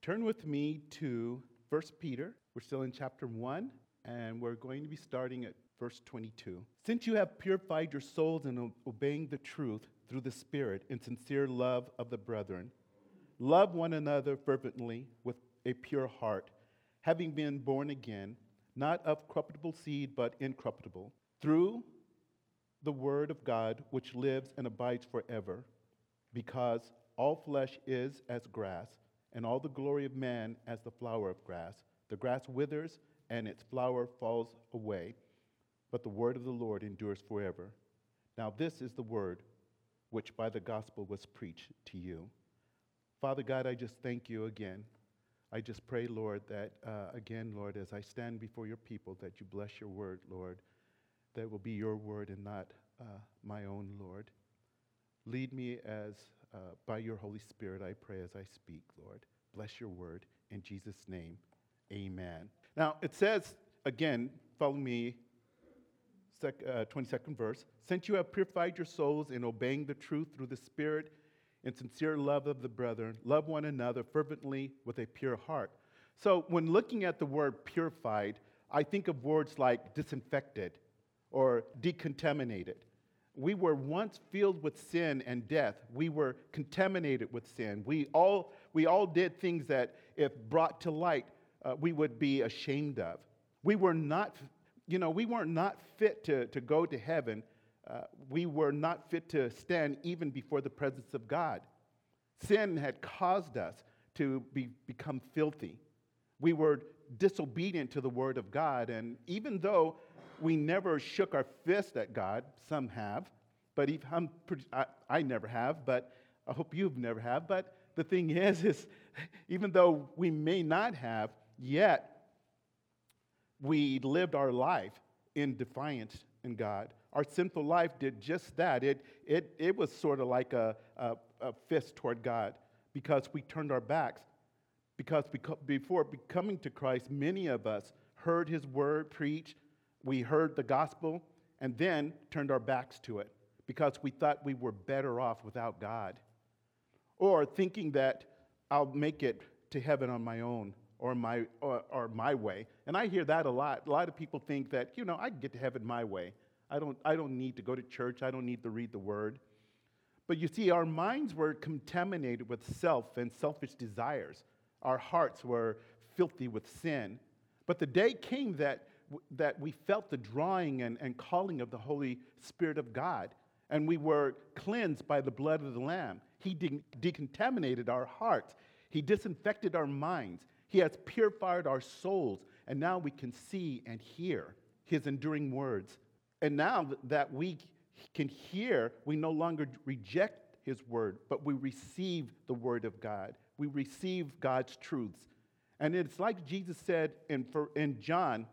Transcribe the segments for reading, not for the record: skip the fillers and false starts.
Turn with me to 1 Peter. We're still in chapter 1, and we're going to be starting at verse 22. Since you have purified your souls in obeying the truth through the Spirit in sincere love of the brethren, love one another fervently with a pure heart, having been born again, not of corruptible seed, but incorruptible, through the word of God, which lives and abides forever, because all flesh is as grass, and all the glory of man as the flower of grass. The grass withers, and its flower falls away, but the word of the Lord endures forever. Now this is the word which by the gospel was preached to you. Father God, I just thank you again. I just pray, Lord, that again, Lord, as I stand before your people, that you bless your word, Lord, that it will be your word and not my own, Lord. Lead me as by your Holy Spirit, I pray as I speak, Lord. Bless your word. In Jesus' name, amen. Now, it says, again, follow me, 22nd verse. Since you have purified your souls in obeying the truth through the Spirit in sincere love of the brethren, love one another fervently with a pure heart. So when looking at the word purified, I think of words like disinfected or decontaminated. We were once filled with sin and death. We were contaminated with sin. We all did things that, if brought to light, we would be ashamed of. We were not, we weren't not fit to go to heaven. We were not fit to stand even before the presence of God. Sin had caused us to become filthy. We were disobedient to the word of God, and even though we never shook our fist at God, some have, but I never have, but I hope you've never have. But the thing is even though we may not have, yet we lived our life in defiance in God. Our sinful life did just that. It was sort of like a fist toward God because we turned our backs. Because before coming to Christ, many of us heard his word preached, we heard the gospel, and then turned our backs to it because we thought we were better off without God. Or thinking that I'll make it to heaven on my own or my way. And I hear that a lot. A lot of people think that, I can get to heaven my way. I don't need to go to church. I don't need to read the word. But you see, our minds were contaminated with self and selfish desires. Our hearts were filthy with sin. But the day came that we felt the drawing and calling of the Holy Spirit of God, and we were cleansed by the blood of the Lamb. He decontaminated our hearts. He disinfected our minds. He has purified our souls, and now we can see and hear his enduring words. And now that we can hear, we no longer reject his word, but we receive the word of God. We receive God's truths. And it's like Jesus said in John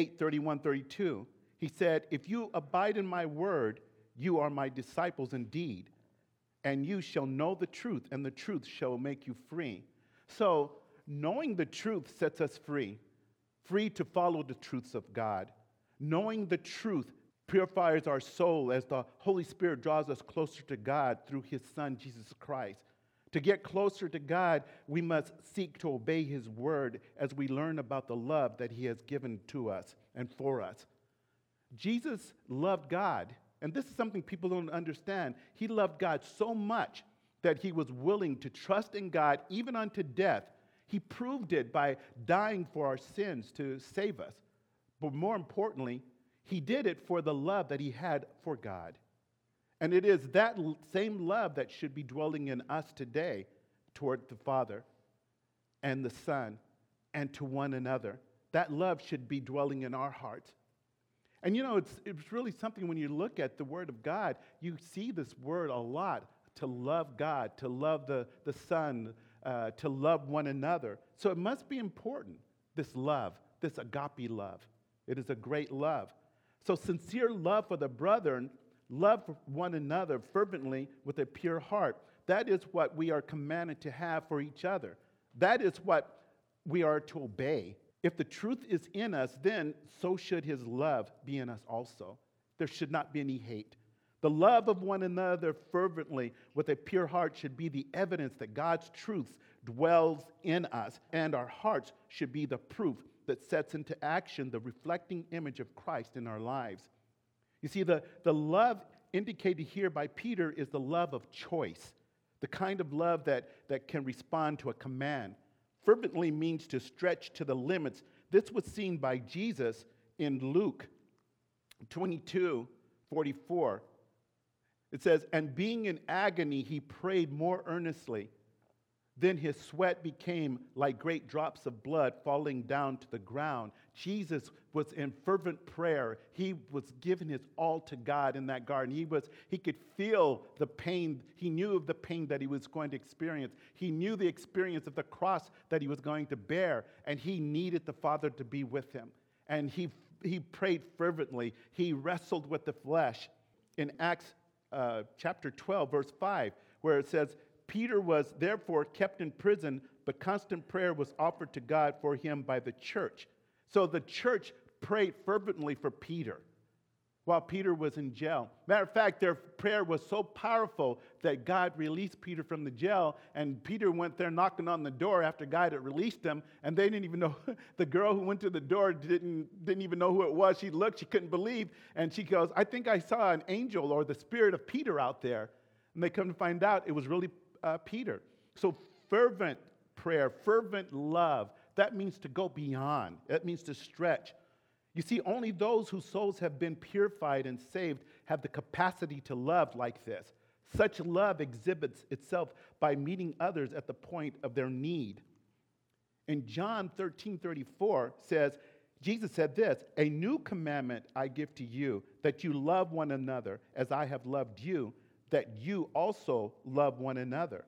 8:31-32. He said, if you abide in my word, you are my disciples indeed, and you shall know the truth, and the truth shall make you free. So knowing the truth sets us free to follow the truths of God. Knowing the truth purifies our soul as the Holy Spirit draws us closer to God through his Son, Jesus Christ. To get closer to God, we must seek to obey his word as we learn about the love that he has given to us and for us. Jesus loved God, and this is something people don't understand. He loved God so much that he was willing to trust in God even unto death. He proved it by dying for our sins to save us. But more importantly, he did it for the love that he had for God. And it is that same love that should be dwelling in us today toward the Father and the Son and to one another. That love should be dwelling in our hearts. And it's really something when you look at the Word of God, you see this word a lot, to love God, to love the Son, to love one another. So it must be important, this love, this agape love. It is a great love. So sincere love for the brethren, love one another fervently with a pure heart. That is what we are commanded to have for each other. That is what we are to obey. If the truth is in us, then so should his love be in us also. There should not be any hate. The love of one another fervently with a pure heart should be the evidence that God's truths dwells in us, and our hearts should be the proof that sets into action the reflecting image of Christ in our lives. You see, the love indicated here by Peter is the love of choice, the kind of love that can respond to a command. Fervently means to stretch to the limits. This was seen by Jesus in Luke 22:44. It says, "And being in agony, he prayed more earnestly. Then his sweat became like great drops of blood falling down to the ground." Jesus was in fervent prayer. He was giving his all to God in that garden. He could feel the pain. He knew of the pain that he was going to experience. He knew the experience of the cross that he was going to bear, and he needed the Father to be with him. And he prayed fervently. He wrestled with the flesh. In Acts chapter 12, verse 5, where it says, "Peter was therefore kept in prison, but constant prayer was offered to God for him by the church." So the church prayed fervently for Peter while Peter was in jail. Matter of fact, their prayer was so powerful that God released Peter from the jail, and Peter went there knocking on the door after God had released him, and they didn't even know. The girl who went to the door didn't even know who it was. She looked, she couldn't believe, and she goes, "I think I saw an angel or the spirit of Peter out there." And they come to find out it was really Peter. So fervent prayer, fervent love, that means to go beyond. That means to stretch. You see, only those whose souls have been purified and saved have the capacity to love like this. Such love exhibits itself by meeting others at the point of their need. In John 13:34 says, Jesus said this, "A new commandment I give to you, that you love one another as I have loved you, that you also love one another."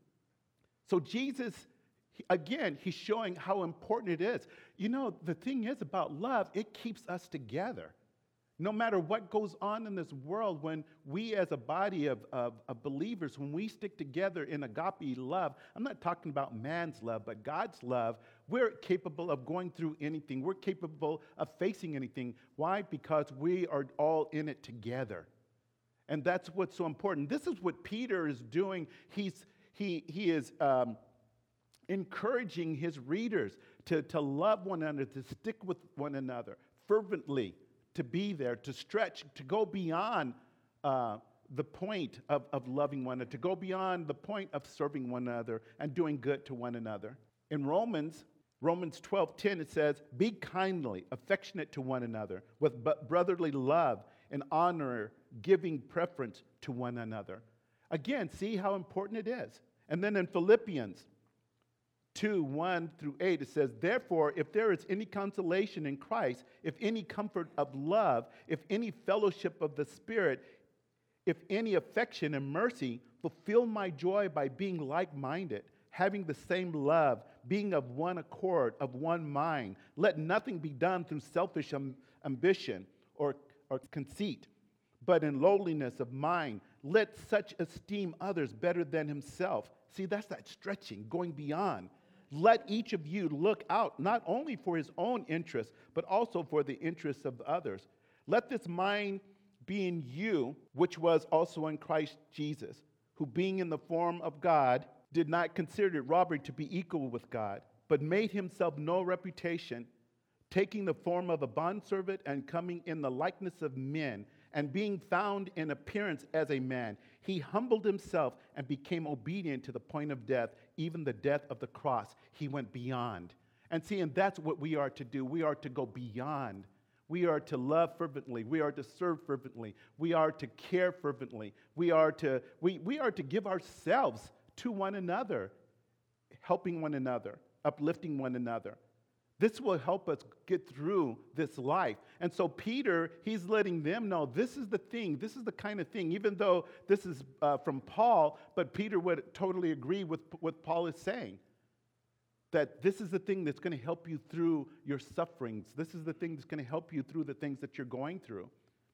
So Jesus, again, he's showing how important it is. You know, the thing is about love, it keeps us together. No matter what goes on in this world, when we as a body of believers, when we stick together in agape love, I'm not talking about man's love, but God's love, we're capable of going through anything. We're capable of facing anything. Why? Because we are all in it together. And that's what's so important. This is what Peter is doing. He is encouraging his readers to love one another, to stick with one another fervently, to be there, to stretch, to go beyond the point of loving one another, to go beyond the point of serving one another and doing good to one another. In Romans 12:10, it says, "Be kindly, affectionate to one another, with brotherly love and honor, giving preference to one another." Again, see how important it is. And then in Philippians 2:1-8, it says, "Therefore, if there is any consolation in Christ, if any comfort of love, if any fellowship of the Spirit, if any affection and mercy, fulfill my joy by being like-minded, having the same love, being of one accord, of one mind. Let nothing be done through selfish ambition or conceit, but in lowliness of mind, let such esteem others better than himself." See, that's that stretching, going beyond. "Let each of you look out not only for his own interests, but also for the interests of others. Let this mind be in you, which was also in Christ Jesus, who being in the form of God, did not consider it robbery to be equal with God, but made himself no reputation, taking the form of a bondservant and coming in the likeness of men, and being found in appearance as a man, he humbled himself and became obedient to the point of death, even the death of the cross." He went beyond. And see, and that's what we are to do. We are to go beyond. We are to love fervently. We are to serve fervently. We are to care fervently. We are to give ourselves to one another, helping one another, uplifting one another. This will help us get through this life. And so Peter, he's letting them know this is the thing, this is the kind of thing, even though this is from Paul, but Peter would totally agree with what Paul is saying. That this is the thing that's going to help you through your sufferings. This is the thing that's going to help you through the things that you're going through.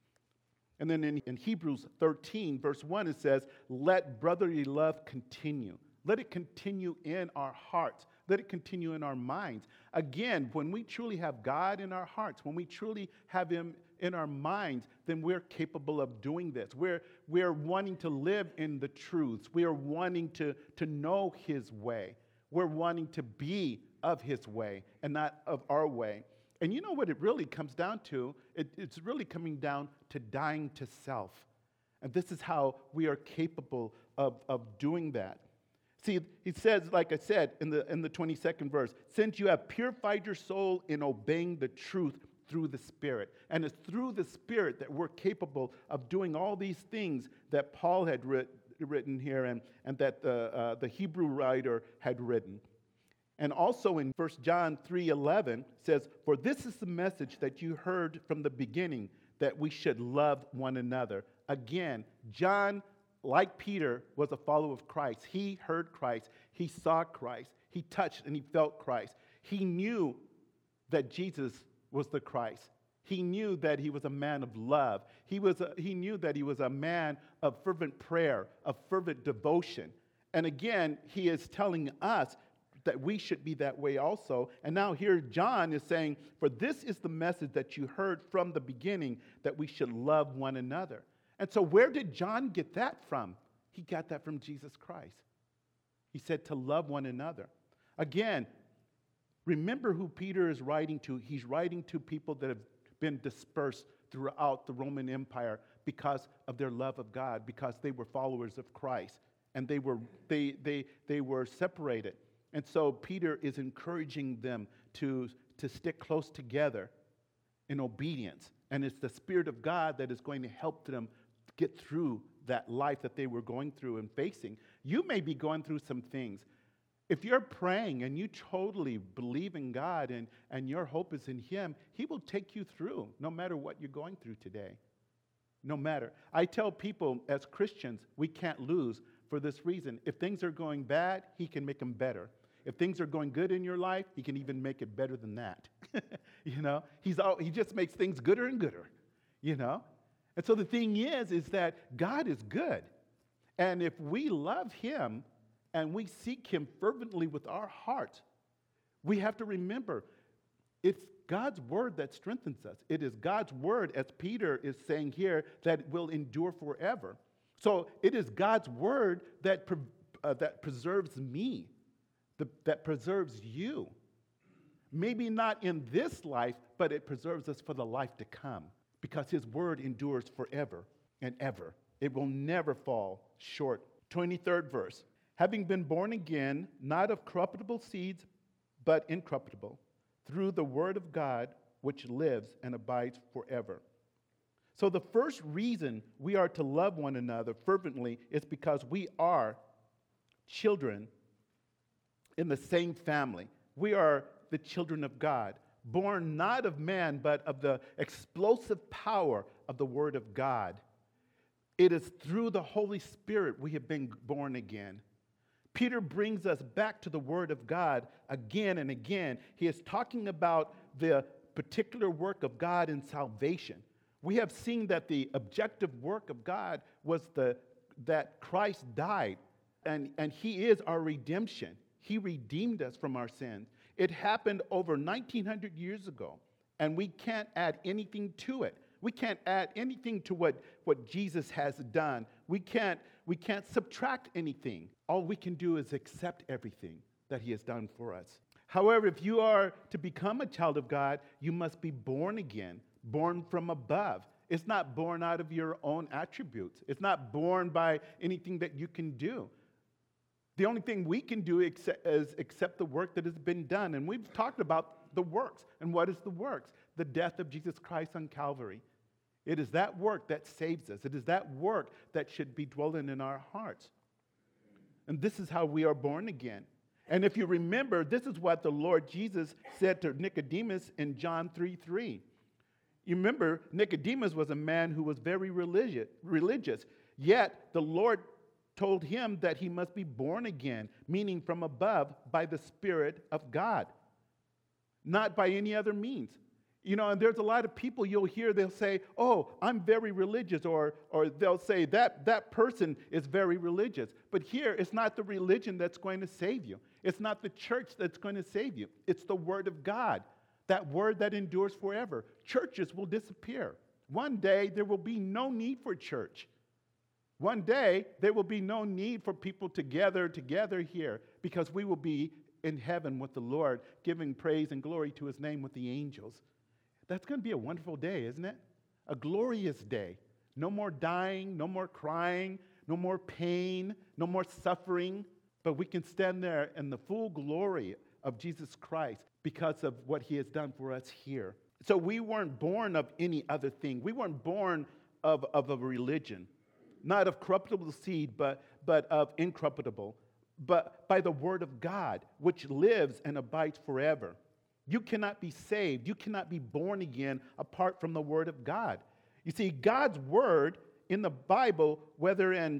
And then in Hebrews 13, verse 1, it says, "Let brotherly love continue." Let it continue in our hearts. Let it continue in our minds. Again, when we truly have God in our hearts, when we truly have Him in our minds, then we're capable of doing this. We're wanting to live in the truths. We are wanting to know His way. we're wanting to be of his way and not of our way. And you know what it really comes down to? It's really coming down to dying to self. And this is how we are capable of doing that. See, he says, like I said in the 22nd verse, since you have purified your soul in obeying the truth through the Spirit. And it's through the Spirit that we're capable of doing all these things that Paul had written here and that the Hebrew writer had written. And also in 1 John 3:11 says, for this is the message that you heard from the beginning, that we should love one another. Again, John, like Peter, was a follower of Christ. He heard Christ. He saw Christ. He touched and he felt Christ. He knew that Jesus was the Christ. He knew that he was a man of love. He knew that he was a man of fervent prayer, of fervent devotion. And again, he is telling us that we should be that way also. And now here John is saying, for this is the message that you heard from the beginning, that we should love one another. And so where did John get that from? He got that from Jesus Christ. He said to love one another. Again, remember who Peter is writing to. He's writing to people that have been dispersed throughout the Roman Empire because of their love of God, because they were followers of Christ, and they were separated. And so Peter is encouraging them to stick close together in obedience. And it's the Spirit of God that is going to help them get through that life that they were going through and facing. You may be going through some things. If you're praying and you totally believe in God and your hope is in Him, He will take you through no matter what you're going through today. No matter. I tell people as Christians, we can't lose for this reason. If things are going bad, He can make them better. If things are going good in your life, He can even make it better than that. You know, He just makes things gooder and gooder, you know. And so the thing is that God is good. And if we love Him and we seek Him fervently with our heart, we have to remember it's God's word that strengthens us. It is God's word, as Peter is saying here, that will endure forever. So it is God's word that preserves me. That preserves you. Maybe not in this life, but it preserves us for the life to come, because His word endures forever and ever. It will never fall short. 23rd verse. Having been born again, not of corruptible seeds, but incorruptible, through the word of God, which lives and abides forever. So the first reason we are to love one another fervently is because we are children in the same family. We are the children of God, born not of man, but of the explosive power of the Word of God. It is through the Holy Spirit we have been born again. Peter brings us back to the Word of God again and again. He is talking about the particular work of God in salvation. We have seen that the objective work of God was that Christ died, and He is our redemption. He redeemed us from our sins. It happened over 1,900 years ago, and we can't add anything to it. We can't add anything to what Jesus has done. We can't subtract anything. All we can do is accept everything that He has done for us. However, if you are to become a child of God, you must be born again, born from above. It's not born out of your own attributes. It's not born by anything that you can do. The only thing we can do is accept the work that has been done. And we've talked about the works. And what is the works? The death of Jesus Christ on Calvary. It is that work that saves us. It is that work that should be dwelling in our hearts. And this is how we are born again. And if you remember, this is what the Lord Jesus said to Nicodemus in John 3:3. You remember, Nicodemus was a man who was very religious. Yet the Lord told him that he must be born again, meaning from above, by the Spirit of God, not by any other means. You know, and there's a lot of people you'll hear, they'll say, oh, I'm very religious, or they'll say that person is very religious. But here, it's not the religion that's going to save you. It's not the church that's going to save you. It's the Word of God, that Word that endures forever. Churches will disappear. One day, there will be no need for church. One day, there will be no need for people to gather together here, because we will be in heaven with the Lord, giving praise and glory to his name with the angels. That's going to be a wonderful day, isn't it? A glorious day. No more dying, no more crying, no more pain, no more suffering. But we can stand there in the full glory of Jesus Christ because of what he has done for us here. So we weren't born of any other thing. We weren't born of a religion, not of corruptible seed, but of incorruptible, but by the word of God, which lives and abides forever. You cannot be saved. You cannot be born again apart from the word of God. You see, God's word in the Bible, whether in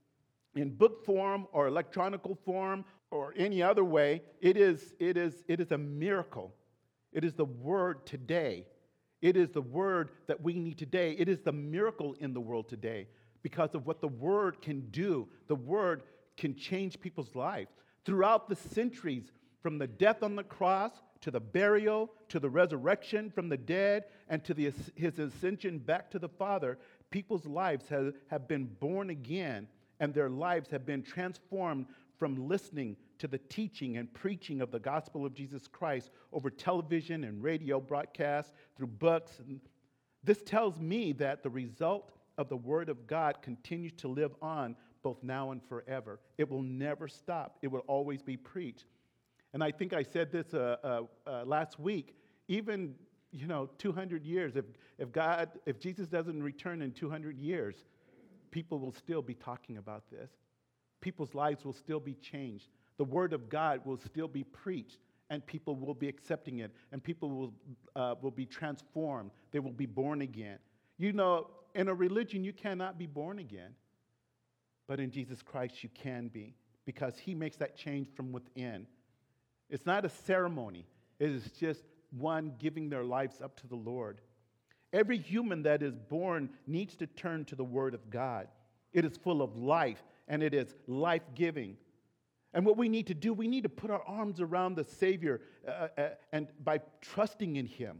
book form or electronical form or any other way, it is a miracle. It is the word today. It is the word that we need today. It is the miracle in the world today because of what the word can do. The word can change people's lives. Throughout the centuries, from the death on the cross to the burial, to the resurrection from the dead, and to his ascension back to the Father, people's lives have been born again, and their lives have been transformed from listening to the teaching and preaching of the gospel of Jesus Christ over television and radio broadcasts, through books. And this tells me that the result of the Word of God continues to live on both now and forever. It will never stop. It will always be preached. And I think I said this last week, even 200 years, if Jesus doesn't return in 200 years, people will still be talking about this. People's lives will still be changed. The word of God will still be preached, and people will be accepting it, and people will be transformed. They will be born again. In a religion, you cannot be born again. But in Jesus Christ, you can be, because he makes that change from within. It's not a ceremony. It is just one giving their lives up to the Lord. Every human that is born needs to turn to the Word of God. It is full of life, and it is life-giving. And what we need to do, we need to put our arms around the Savior and by trusting in him.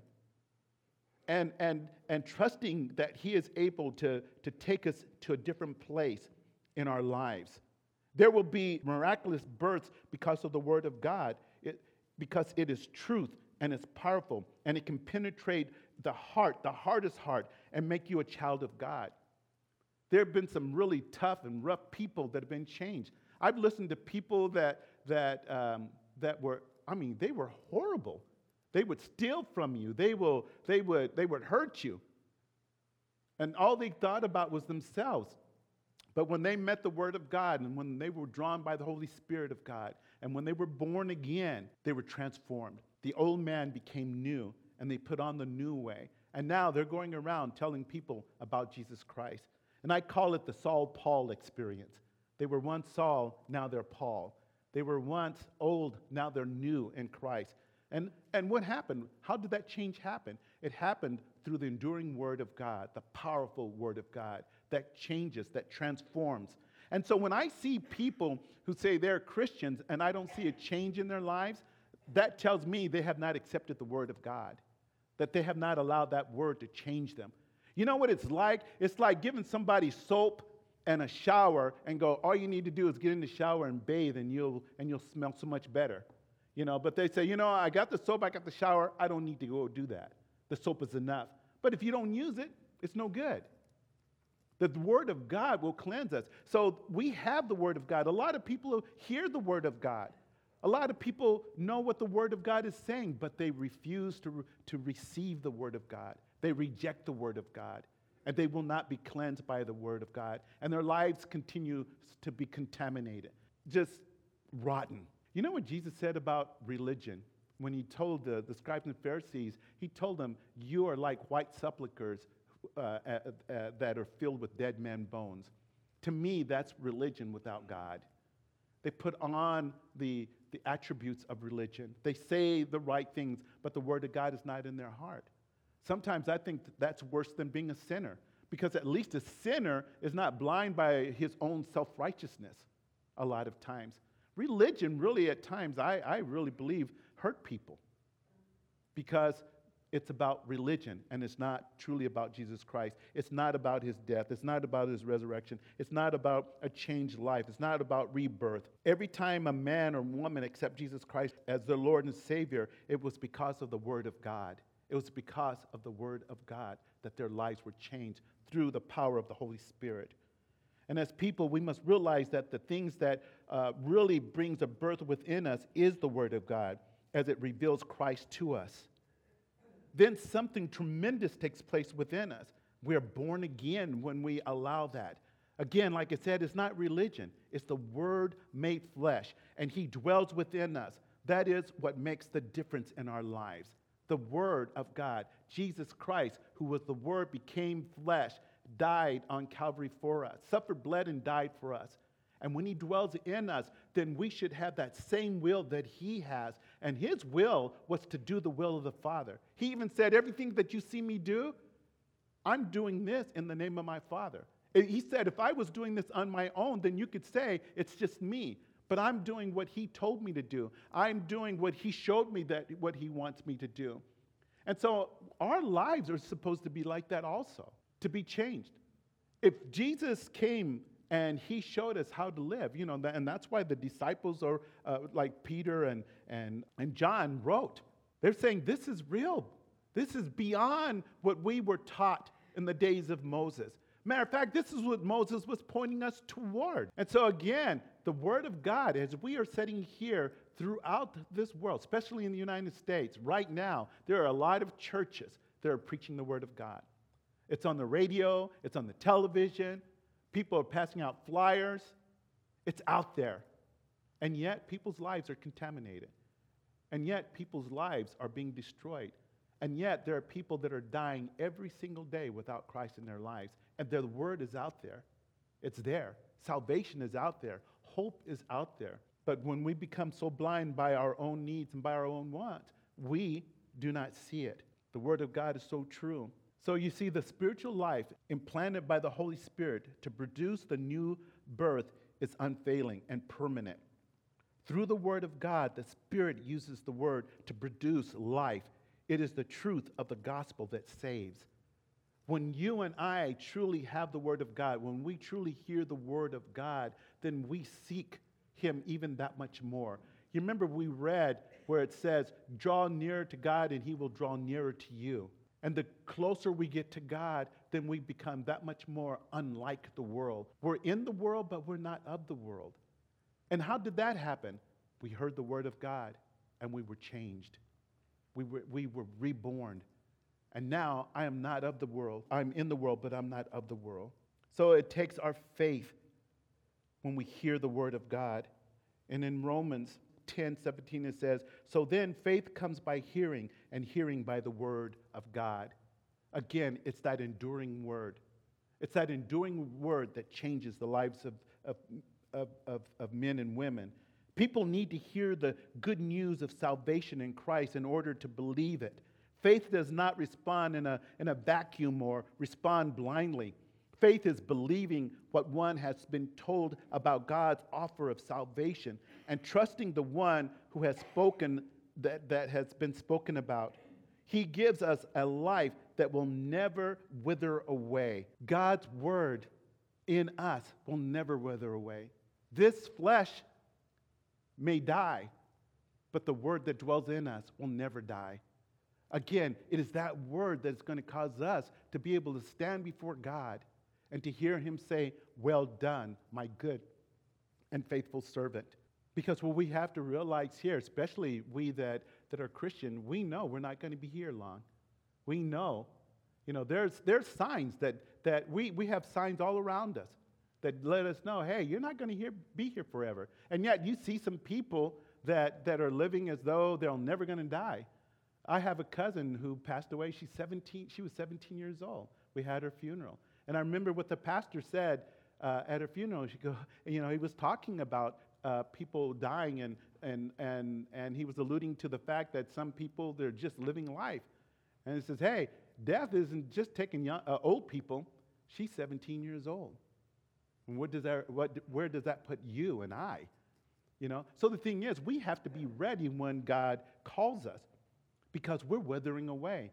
And trusting that he is able to take us to a different place in our lives. There will be miraculous births because of the Word of God, because it is truth and it's powerful, and it can penetrate the heart, the hardest heart, and make you a child of God. There have been some really tough and rough people that have been changed. I've listened to people that were, they were horrible. They would steal from you. They would hurt you. And all they thought about was themselves. But when they met the Word of God, and when they were drawn by the Holy Spirit of God, and when they were born again, they were transformed. The old man became new, and they put on the new way. And now they're going around telling people about Jesus Christ. And I call it the Saul-Paul experience. They were once Saul, now they're Paul. They were once old, now they're new in Christ. And what happened? How did that change happen? It happened through the enduring Word of God, the powerful Word of God that changes, that transforms. And so when I see people who say they're Christians and I don't see a change in their lives, that tells me they have not accepted the Word of God, that they have not allowed that Word to change them. You know what it's like? It's like giving somebody soap and a shower and go, all you need to do is get in the shower and bathe and you'll smell so much better. But they say, I got the soap, I got the shower, I don't need to go do that. The soap is enough. But if you don't use it, it's no good. The Word of God will cleanse us. So we have the Word of God. A lot of people hear the Word of God. A lot of people know what the Word of God is saying, but they refuse to receive the Word of God. They reject the Word of God, and they will not be cleansed by the Word of God. And their lives continue to be contaminated, just rotten. You know what Jesus said about religion? When he told the scribes and Pharisees, he told them, you are like white sepulchres that are filled with dead men's bones. To me, that's religion without God. They put on the attributes of religion. They say the right things, but the Word of God is not in their heart. Sometimes I think that's worse than being a sinner, because at least a sinner is not blind by his own self-righteousness a lot of times. Religion really at times, I really believe, hurt people, because it's about religion, and it's not truly about Jesus Christ. It's not about his death. It's not about his resurrection. It's not about a changed life. It's not about rebirth. Every time a man or woman accept Jesus Christ as their Lord and Savior, it was because of the Word of God. It was because of the Word of God that their lives were changed through the power of the Holy Spirit. And as people, we must realize that the things that really brings a birth within us is the Word of God as it reveals Christ to us. Then something tremendous takes place within us. We are born again when we allow that. Again, like I said, it's not religion. It's the Word made flesh, and he dwells within us. That is what makes the difference in our lives. The Word of God, Jesus Christ, who was the Word, became flesh, died on Calvary for us, suffered, bled, and died for us. And when he dwells in us, then we should have that same will that he has. And his will was to do the will of the Father. He even said, everything that you see me do, I'm doing this in the name of my Father. He said, if I was doing this on my own, then you could say it's just me. But I'm doing what he told me to do. I'm doing what he showed me that what he wants me to do. And so our lives are supposed to be like that also, to be changed. If Jesus came and he showed us how to live, and that's why the disciples are like Peter and John wrote. They're saying this is real. This is beyond what we were taught in the days of Moses. Matter of fact, this is what Moses was pointing us toward. And so again, the Word of God, as we are sitting here throughout this world, especially in the United States, right now, there are a lot of churches that are preaching the Word of God. It's on the radio, it's on the television, people are passing out flyers, it's out there. And yet, people's lives are contaminated. And yet, people's lives are being destroyed. And yet, there are people that are dying every single day without Christ in their lives. And the Word is out there. It's there. Salvation is out there. Hope is out there. But when we become so blind by our own needs and by our own wants, we do not see it. The Word of God is so true. So you see, the spiritual life implanted by the Holy Spirit to produce the new birth is unfailing and permanent. Through the Word of God, the Spirit uses the Word to produce life. It is the truth of the gospel that saves. When you and I truly have the Word of God, when we truly hear the Word of God, then we seek Him even that much more. You remember we read where it says, draw nearer to God and He will draw nearer to you. And the closer we get to God, then we become that much more unlike the world. We're in the world, but we're not of the world. And how did that happen? We heard the Word of God and we were changed. We were reborn. And now I am not of the world. I'm in the world, but I'm not of the world. So it takes our faith when we hear the Word of God. And in Romans 10:17 it says, so then faith comes by hearing, and hearing by the Word of God. Again, it's that enduring Word. It's that enduring Word that changes the lives of men and women. People need to hear the good news of salvation in Christ in order to believe it. Faith does not respond in a vacuum or respond blindly. Faith is believing what one has been told about God's offer of salvation and trusting the one who has spoken that has been spoken about. He gives us a life that will never wither away. God's word in us will never wither away. This flesh may die, but the word that dwells in us will never die. Again, it is that word that's going to cause us to be able to stand before God and to hear Him say, well done, my good and faithful servant. Because what we have to realize here, especially we that are Christian, we know we're not going to be here long. We know, there's signs that we have signs all around us that let us know, hey, you're not going to be here forever. And yet you see some people that are living as though they're never going to die. I have a cousin who passed away. She was 17 years old. We had her funeral. And I remember what the pastor said at her funeral. He was talking about people dying, and he was alluding to the fact that some people, they're just living life. And he says, hey, death isn't just taking old people. She's 17 years old. And where does that put you and I? So the thing is, we have to be ready when God calls us, because we're withering away.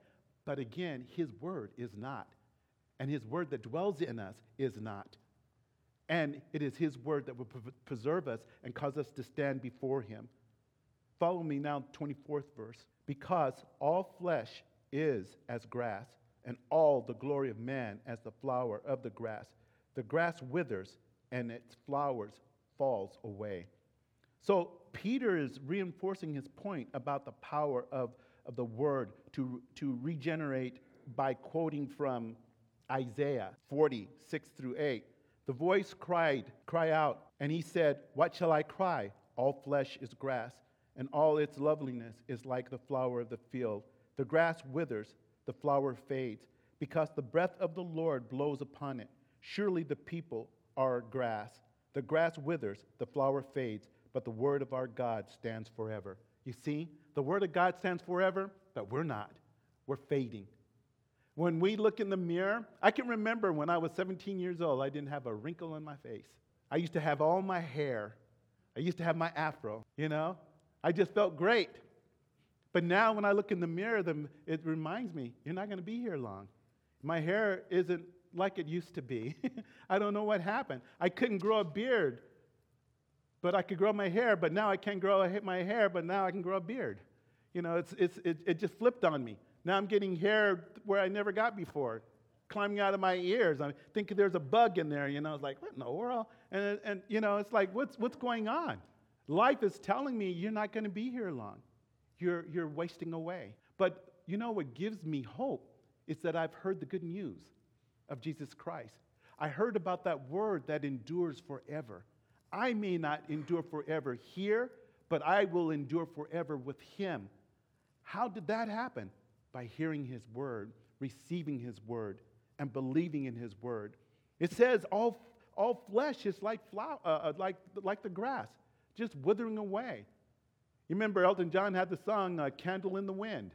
But again, his word is not. And his word that dwells in us is not. And it is his word that will preserve us and cause us to stand before him. Follow me now, 24th verse. Because all flesh is as grass, and all the glory of man as the flower of the grass. The grass withers, and its flowers falls away. So Peter is reinforcing his point about the power of the word to regenerate by quoting from Isaiah 40, 6 through 8. The voice cry out, and he said, "What shall I cry? All flesh is grass, and all its loveliness is like the flower of the field. The grass withers, the flower fades, because the breath of the Lord blows upon it. Surely the people are grass. The grass withers, the flower fades, but the word of our God stands forever." You see, the word of God stands forever, but we're not. We're fading. When we look in the mirror, I can remember when I was 17 years old, I didn't have a wrinkle on my face. I used to have all my hair. I used to have my afro, I just felt great. But now when I look in the mirror, it reminds me, you're not going to be here long. My hair isn't like it used to be. I don't know what happened. I couldn't grow a beard, but I could grow my hair, but now I can't grow my hair, but now I can grow a beard. It just flipped on me. Now I'm getting hair where I never got before, climbing out of my ears. I think there's a bug in there, It's like, what in the world? And it's like, what's going on? Life is telling me you're not going to be here long. You're wasting away. But what gives me hope is that I've heard the good news of Jesus Christ. I heard about that word that endures forever. I may not endure forever here, but I will endure forever with him. How did that happen? By hearing his word, receiving his word, and believing in his word. It says all flesh is like the grass, just withering away. You remember Elton John had the song "Candle in the Wind."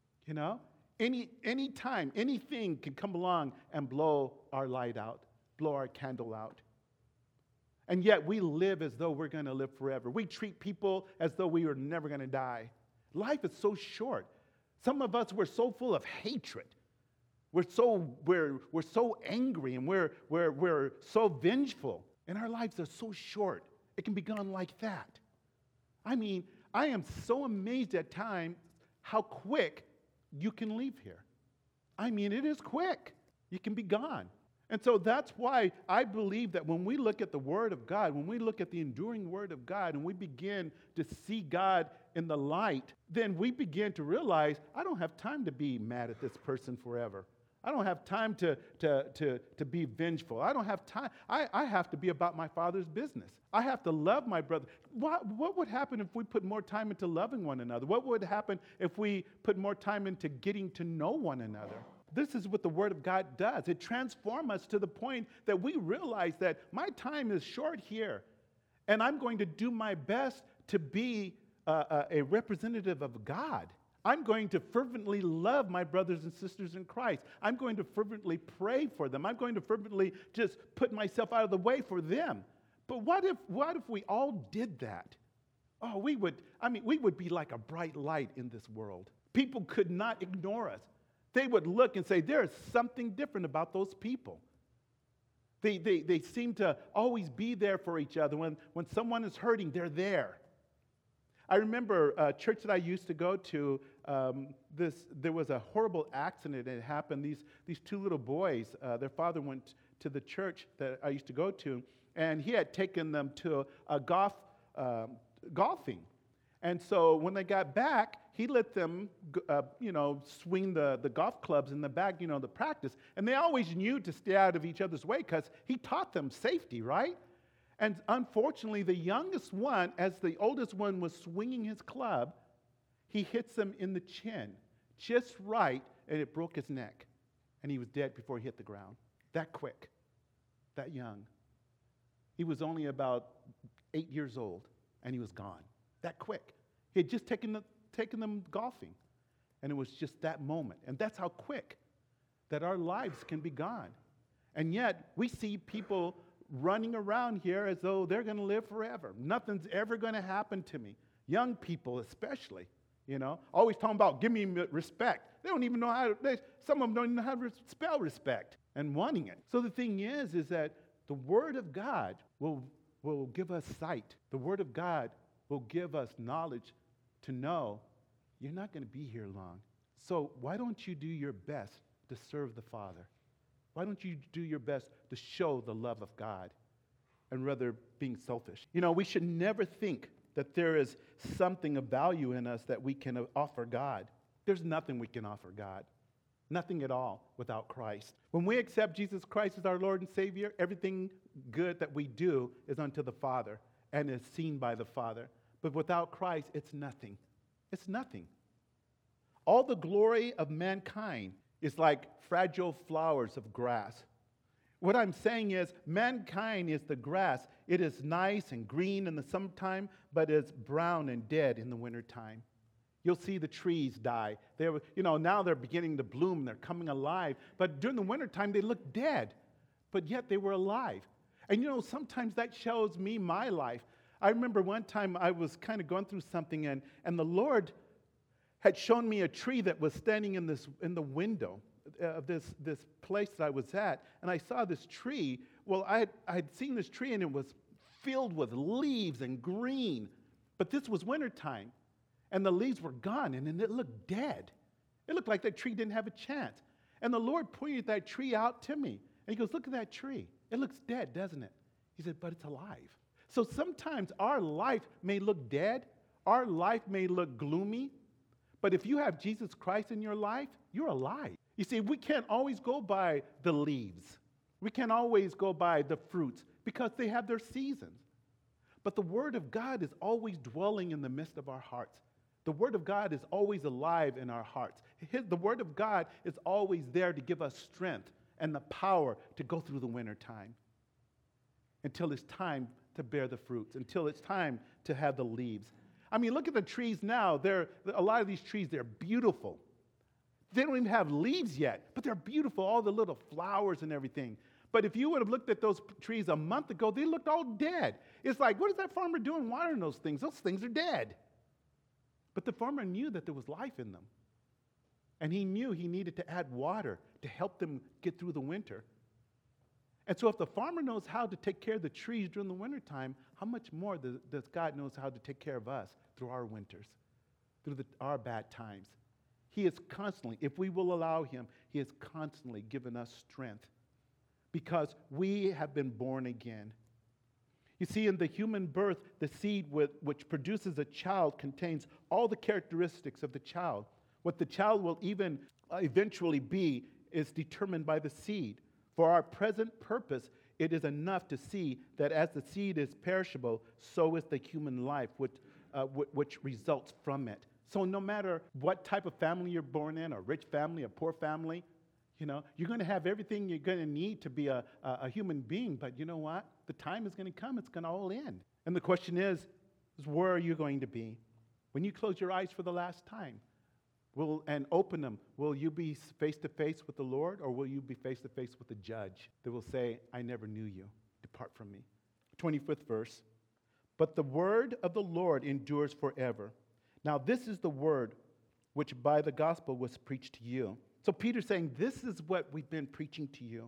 Any time, anything can come along and blow our light out, blow our candle out. And yet we live as though we're going to live forever. We treat people as though we are never going to die. Life is so short. Some of us, we're so full of hatred. We're so angry, and we're so vengeful. And our lives are so short. It can be gone like that. I mean, I am so amazed at times how quick you can leave here. I mean, it is quick. You can be gone. And so that's why I believe that when we look at the Word of God, when we look at the enduring Word of God, and we begin to see God in the light, then we begin to realize, I don't have time to be mad at this person forever. I don't have time to be vengeful. I don't have time. I have to be about my Father's business. I have to love my brother. What would happen if we put more time into loving one another? What would happen if we put more time into getting to know one another? This is what the Word of God does. It transforms us to the point that we realize that my time is short here, and I'm going to do my best to be a representative of God. I'm going to fervently love my brothers and sisters in Christ. I'm going to fervently pray for them. I'm going to fervently just put myself out of the way for them. But what if we all did that? Oh, we would be like a bright light in this world. People could not ignore us. They would look and say, there is something different about those people. They seem to always be there for each other. When someone is hurting, they're there. I remember a church that I used to go to, there was a horrible accident that happened. These two little boys, their father went to the church that I used to go to, and he had taken them to a golfing. And so when they got back, he let them, swing the golf clubs in the back, the practice. And they always knew to stay out of each other's way because he taught them safety, right? And unfortunately, the youngest one, as the oldest one was swinging his club, he hits him in the chin, just right, and it broke his neck. And he was dead before he hit the ground. That quick, that young. He was only about 8 years old, and he was gone. That quick. He had just taken them golfing, and it was just that moment. And that's how quick that our lives can be gone. And yet, we see people running around here as though they're going to live forever. Nothing's ever going to happen to me. Young people especially. Always talking about, give me respect. They don't even know some of them don't even know how to spell respect and wanting it. So the thing is that the Word of God will give us sight. The Word of God will give us knowledge to know you're not going to be here long. So why don't you do your best to serve the Father? Why don't you do your best to show the love of God and rather being selfish? We should never think that there is something of value in us that we can offer God. There's nothing we can offer God. Nothing at all without Christ. When we accept Jesus Christ as our Lord and Savior, everything good that we do is unto the Father and is seen by the Father. But without Christ, it's nothing. It's nothing. All the glory of mankind is like fragile flowers of grass. What I'm saying is, mankind is the grass. It is nice and green in the summertime, but it's brown and dead in the wintertime. You'll see the trees die. Now they're beginning to bloom. They're coming alive. But during the wintertime, they look dead. But yet they were alive. And sometimes that shows me my life. I remember one time I was kind of going through something, and the Lord had shown me a tree that was standing in the window of this place that I was at. And I saw this tree. Well, I had seen this tree, and it was filled with leaves and green. But this was wintertime. And the leaves were gone, and it looked dead. It looked like that tree didn't have a chance. And the Lord pointed that tree out to me. And he goes, look at that tree. It looks dead, doesn't it? He said, but it's alive. So sometimes our life may look dead. Our life may look gloomy. But if you have Jesus Christ in your life, you're alive. You see, we can't always go by the leaves. We can't always go by the fruits because they have their seasons. But the Word of God is always dwelling in the midst of our hearts. The Word of God is always alive in our hearts. The Word of God is always there to give us strength and the power to go through the winter time until it's time to bear the fruits, until it's time to have the leaves. I mean, look at the trees now. A lot of these trees, they're beautiful. They don't even have leaves yet, but they're beautiful, all the little flowers and everything. But if you would have looked at those trees a month ago, they looked all dead. It's like, what is that farmer doing watering those things? Those things are dead. But the farmer knew that there was life in them. And he knew he needed to add water to help them get through the winter. And so if the farmer knows how to take care of the trees during the wintertime, how much more does God knows how to take care of us through our winters, through our bad times? He is constantly, if we will allow him, he is constantly giving us strength because we have been born again. You see, in the human birth, the seed which produces a child contains all the characteristics of the child. What the child will even eventually be is determined by the seed. For our present purpose, it is enough to see that as the seed is perishable, so is the human life, which results from it. So no matter what type of family you're born in, a rich family, a poor family, you're going to have everything you're going to need to be a human being. But you know what? The time is going to come. It's going to all end. And the question is where are you going to be? When you close your eyes for the last time and open them, will you be face-to-face with the Lord, or will you be face-to-face with the judge that will say, I never knew you. Depart from me. 25th verse. But the word of the Lord endures forever. Now this is the word which by the gospel was preached to you. So Peter's saying, this is what we've been preaching to you.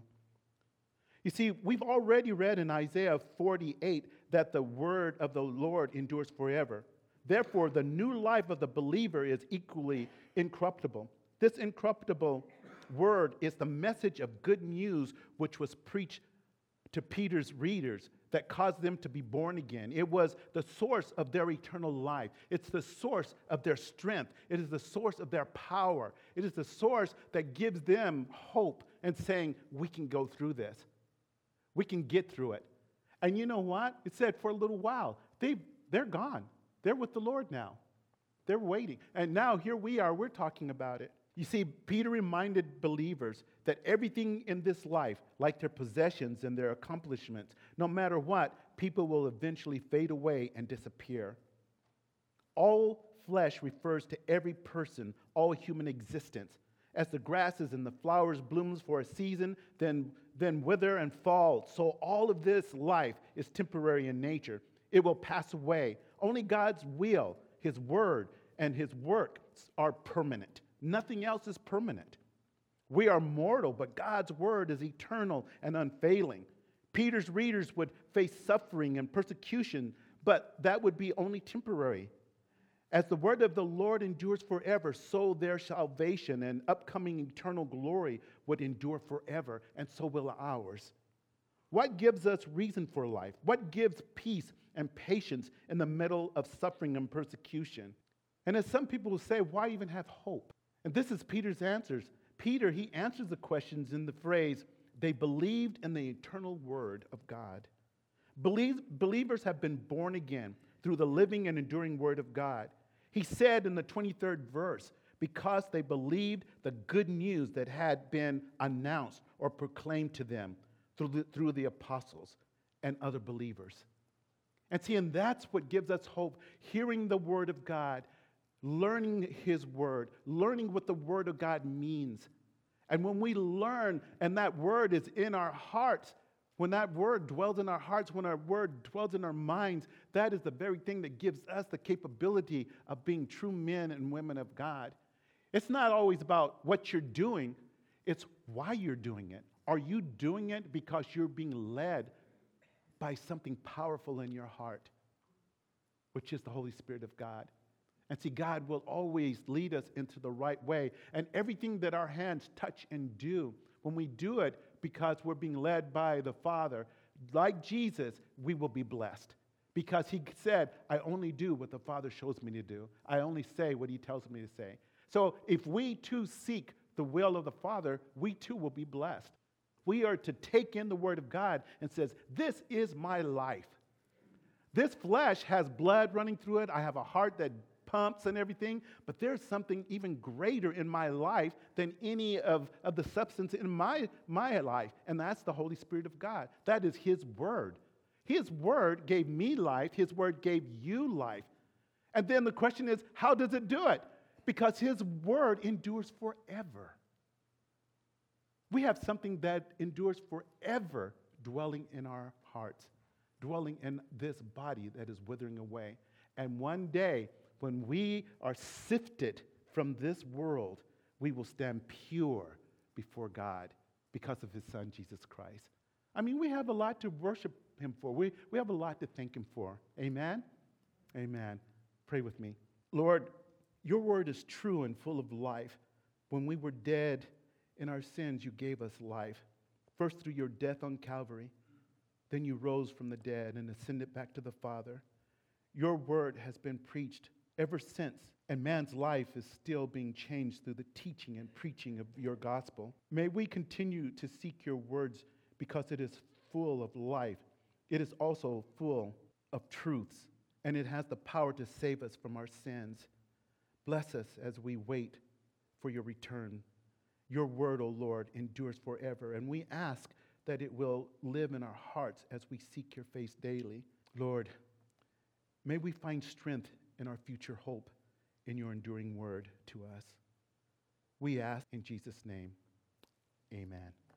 You see, we've already read in Isaiah 48 that the word of the Lord endures forever. Therefore, the new life of the believer is equally incorruptible. This incorruptible word is the message of good news which was preached to Peter's readers that caused them to be born again. It was the source of their eternal life. It's the source of their strength. It is the source of their power. It is the source that gives them hope and saying, we can go through this. We can get through it. And you know what? It said for a little while. They're gone. They're with the Lord now. They're waiting. And now here we are. We're talking about it. You see, Peter reminded believers that everything in this life, like their possessions and their accomplishments, no matter what, people will eventually fade away and disappear. All flesh refers to every person, all human existence. As the grasses and the flowers blooms for a season, then wither and fall. So all of this life is temporary in nature. It will pass away. Only God's will, His word, and his works are permanent. Nothing else is permanent. We are mortal, but God's word is eternal and unfailing. Peter's readers would face suffering and persecution, but that would be only temporary. As the word of the Lord endures forever, so their salvation and upcoming eternal glory would endure forever, and so will ours. What gives us reason for life? What gives peace and patience in the middle of suffering and persecution? And as some people will say, why even have hope? And this is Peter's answers. Peter, he answers the questions in the phrase, they believed in the eternal word of God. Believers have been born again through the living and enduring word of God. He said in the 23rd verse, because they believed the good news that had been announced or proclaimed to them through the apostles and other believers. And see, and that's what gives us hope, hearing the word of God, learning his word, learning what the word of God means. And when we learn and that word is in our hearts, when that word dwells in our hearts, when our word dwells in our minds, that is the very thing that gives us the capability of being true men and women of God. It's not always about what you're doing, it's why you're doing it. Are you doing it because you're being led by something powerful in your heart, which is the Holy Spirit of God? And see, God will always lead us into the right way. And everything that our hands touch and do, when we do it because we're being led by the Father, like Jesus, we will be blessed. Because he said, I only do what the Father shows me to do. I only say what he tells me to say. So if we too seek the will of the Father, we too will be blessed. We are to take in the word of God and says, this is my life. This flesh has blood running through it. I have a heart that pumps and everything, but there's something even greater in my life than any of the substance in my life, and that's the Holy Spirit of God. That is his word. His word gave me life. His word gave you life. And then the question is, how does it do it? Because his word endures forever. We have something that endures forever dwelling in our hearts, dwelling in this body that is withering away. And one day, when we are sifted from this world, we will stand pure before God because of his son, Jesus Christ. I mean, we have a lot to worship him for. We have a lot to thank him for. Amen? Amen. Pray with me. Lord, your word is true and full of life. When we were dead in our sins, you gave us life. First through your death on Calvary, then you rose from the dead and ascended back to the Father. Your word has been preached ever since, and man's life is still being changed through the teaching and preaching of your gospel. May we continue to seek your words because it is full of life. It is also full of truths, and it has the power to save us from our sins. Bless us as we wait for your return. Your word, O Lord, endures forever, and we ask that it will live in our hearts as we seek your face daily. Lord, may we find strength in our future hope in your enduring word to us. We ask in Jesus' name, amen.